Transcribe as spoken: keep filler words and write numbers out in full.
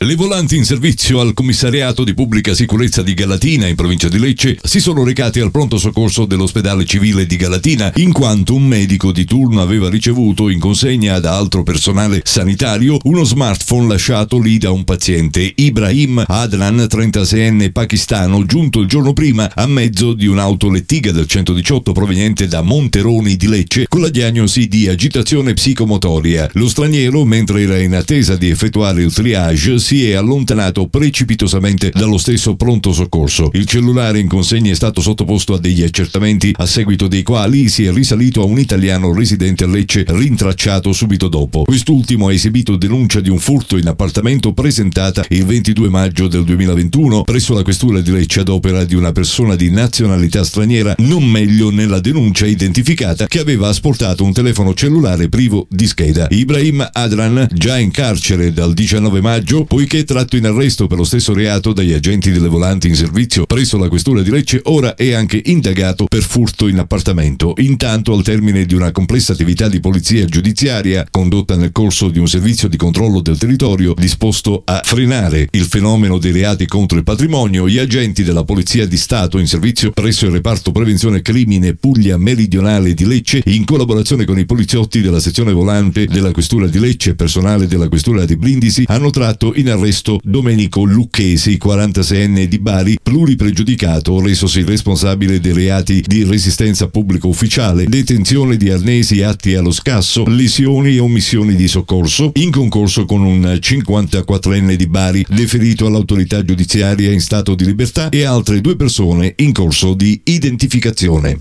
Le volanti in servizio al commissariato di pubblica sicurezza di Galatina, in provincia di Lecce, si sono recati al pronto soccorso dell'ospedale civile di Galatina, in quanto un medico di turno aveva ricevuto in consegna da altro personale sanitario uno smartphone lasciato lì da un paziente, Ibrahim Adnan, trentaseienne pakistano, giunto il giorno prima a mezzo di un'auto lettiga del centodiciotto proveniente da Monteroni di Lecce con la diagnosi di agitazione psicomotoria. Lo straniero, mentre era in attesa di effettuare il triage, si è allontanato precipitosamente dallo stesso pronto soccorso. Il cellulare in consegna è stato sottoposto a degli accertamenti, a seguito dei quali si è risalito a un italiano residente a Lecce, rintracciato subito dopo. Quest'ultimo ha esibito denuncia di un furto in appartamento presentata il ventidue maggio del duemilaventuno presso la questura di Lecce ad opera di una persona di nazionalità straniera, non meglio nella denuncia identificata, che aveva asportato un telefono cellulare privo di scheda. Ibrahim Adnan, già in carcere dal diciannove maggio, poiché tratto in arresto per lo stesso reato dagli agenti delle volanti in servizio presso la questura di Lecce, ora è anche indagato per furto in appartamento. Intanto, al termine di una complessa attività di polizia giudiziaria condotta nel corso di un servizio di controllo del territorio disposto a frenare il fenomeno dei reati contro il patrimonio, gli agenti della Polizia di Stato in servizio presso il reparto prevenzione crimine Puglia Meridionale di Lecce, in collaborazione con i poliziotti della sezione volante della questura di Lecce e personale della questura di Brindisi, hanno tratto in arresto Domenico Lucchesi, quarantaseienne di Bari, pluripregiudicato, resosi responsabile dei reati di resistenza pubblico ufficiale, detenzione di arnesi atti allo scasso, lesioni e omissioni di soccorso, in concorso con un cinquantaquattrenne di Bari deferito all'autorità giudiziaria in stato di libertà, e altre due persone in corso di identificazione.